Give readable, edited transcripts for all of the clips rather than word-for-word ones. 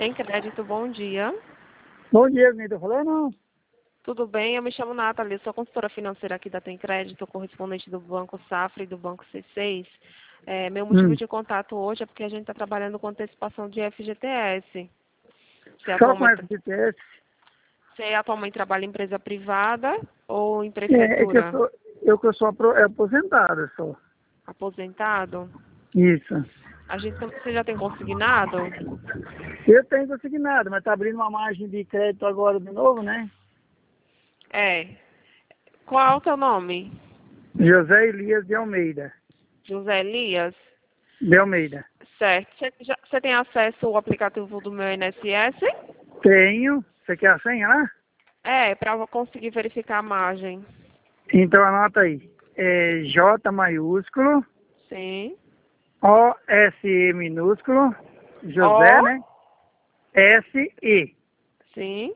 Tem crédito, bom dia. Bom dia, quem tá falando? Tudo bem? Eu me chamo Nathalie, sou consultora financeira aqui da Tem Crédito, correspondente do Banco Safra e do Banco C6. Meu motivo de contato hoje é porque a gente está trabalhando com antecipação de FGTS. Só com FGTS? Você atualmente trabalha em empresa privada ou em É que prefeitura? eu sou aposentado, só. Aposentado? Isso. Você já tem consignado? Eu tenho consignado, mas tá abrindo uma margem de crédito agora de novo, né? É. Qual é o teu nome? José Elias de Almeida. José Elias? De Almeida. Certo. Você tem acesso ao aplicativo do meu INSS? Tenho. Você quer a senha lá? Para conseguir verificar a margem. Então anota aí. É J maiúsculo, Sim. O-S-E minúsculo, José, O? né? S-E. Sim.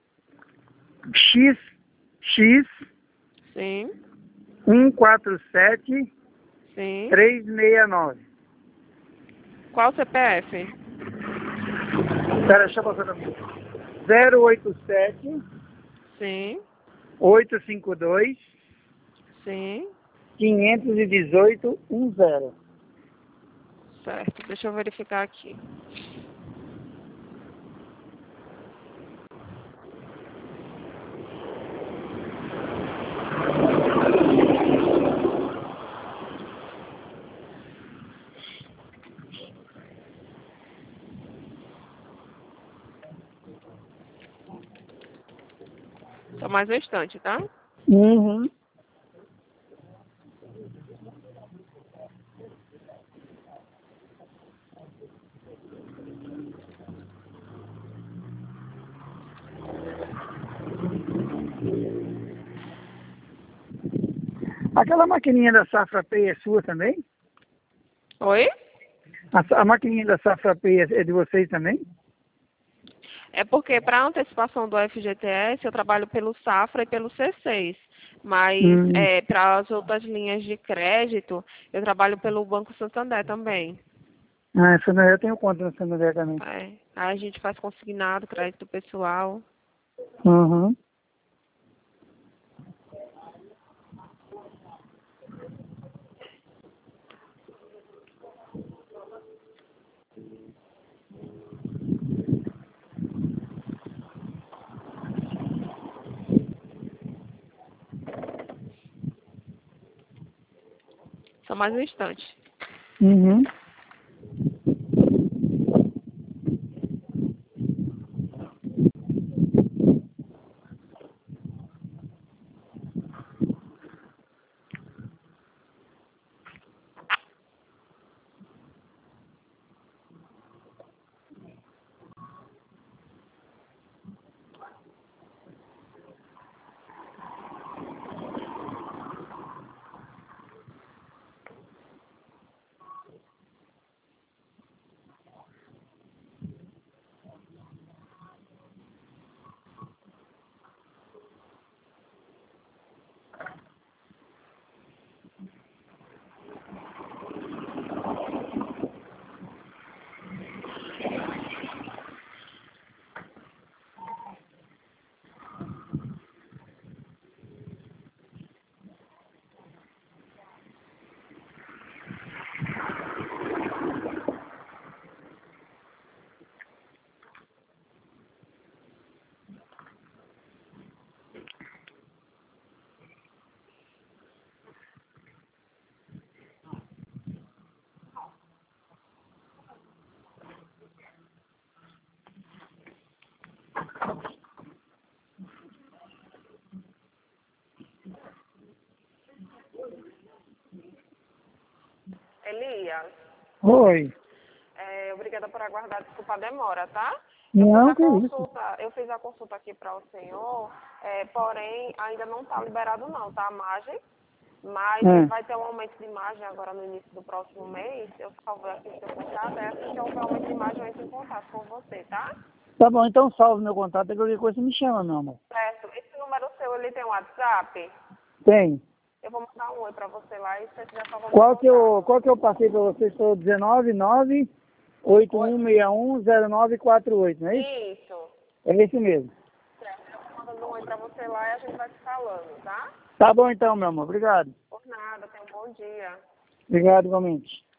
X, X, Sim. 147 Sim. 369. Qual o CPF? Espera, deixa eu passar também. 087 Sim. 852 Sim. 518 10. Certo. Deixa eu verificar aqui. Só mais um instante, tá? Uhum. Aquela maquininha da Safra Pay é sua também? Oi? A maquininha da Safra Pay é de vocês também? É porque para antecipação do FGTS eu trabalho pelo Safra e pelo C6. Mas Hum. para as outras linhas de crédito eu trabalho pelo Banco Santander também. Ah, eu tenho conta no Santander também. Aí a gente faz consignado, crédito pessoal. Uhum. Só mais um instante. Uhum. Elias, Oi. obrigada por aguardar, desculpa a demora, tá? Não, que isso. Eu fiz a consulta aqui para o senhor, porém ainda não está liberado não, tá? A margem, mas vai ter um aumento de margem agora no início do próximo mês. Eu salvo aqui o seu contato, assim que houver aumento de margem eu entro em contato com você, tá? Tá bom, então salve meu contato, qualquer coisa me chama, meu amor. Certo. Esse número seu, ele tem um WhatsApp? Tem. Eu vou mandar um oi para você lá e se você quiser salvar meu Qual que contato. eu passei pra vocês? Foi o 199 81610948, não é isso? Isso. É esse mesmo. Certo. Eu vou mandando um oi pra você lá e a gente vai se falando, tá? Tá bom então, meu amor. Obrigado. Por nada, tenha um bom dia. Obrigado igualmente.